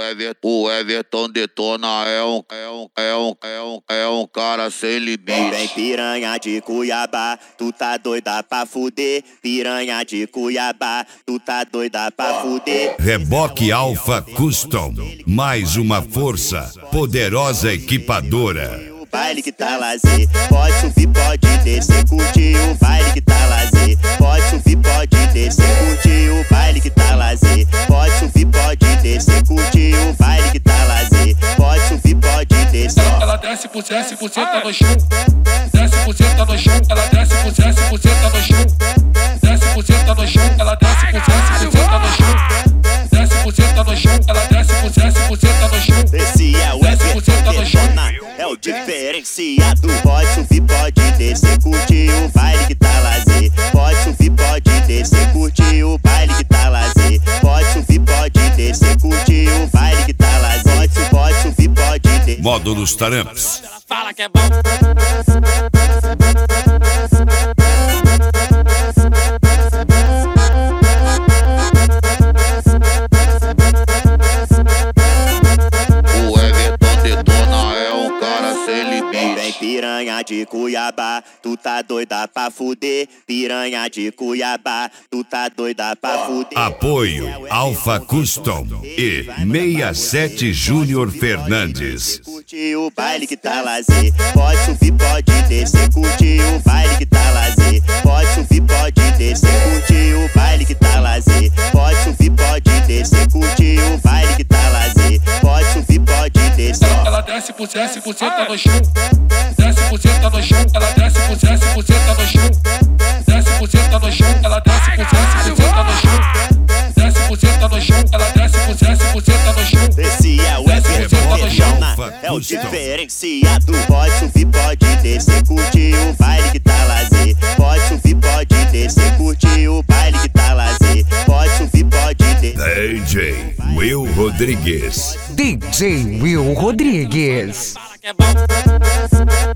O Everton Detona é um cara sem limite. Vem piranha de Cuiabá, tu tá doida pra fuder. Piranha de Cuiabá, tu tá doida pra fuder. Reboque Alpha Custom, mais uma força poderosa equipadora. O baile que tá lazer, pode subir, pode descer, curtir o baile que tá lazer. Pode subir, pode descer, curtir o baile que tá lazer. Pode subir, pode descer, curtir o baile que tá lazer. Pode subir, pode descer. Ela desce por 10% no chão. Desce por 10% no chão. Ela desce por 10% no chão. Desce por 10% no chão. Ela desce por 10% no chão. Desce por 10% no chão. Ela desce por 10% no chão. Esse é o Everton Detona, é o diferenciado. Pode subir, pode descer, curtir o baile que tá lazer. Pode subir, pode descer, curtir o baile que tá lazer. Pode subir, pode descer, curtir o baile que tá lazer. Pode subir, pode descer. Módulos Taramps. Fala que é bom. O Everton Detona é um cara sem limite. Vem piranha de Cuiabá, tu tá doida pra fuder. Piranha de Cuiabá, tu tá doida pra fuder. Apoio Alpha Custom e 67 Júnior Fernandes. Curtir o baile que tá lazer. Pode subir, pode descer, curtir o baile que tá lazer. Pode subir, pode descer, curtir o baile que tá lazer. Pode subir, pode descer, curtir o baile que tá lazer. Pode subir, pode descer. Ela desce por 10% no chão. Desce por 10% no chão. Ela desce por 10% no chão. Desce por 10% no chão. Ela desce por 10% no chão. Desce por 10% no chão. Ela desce por 10% no chão. Esse é o Everton Detona, é o diferenciado. Pode subir, pode descer, curtir o baile que tá lazer. Pode subir, pode descer, curtir o baile que tá lazer. Pode subir, pode descer. DJ Will Rodrigues. DJ Will Rodrigues. Fala que é bom.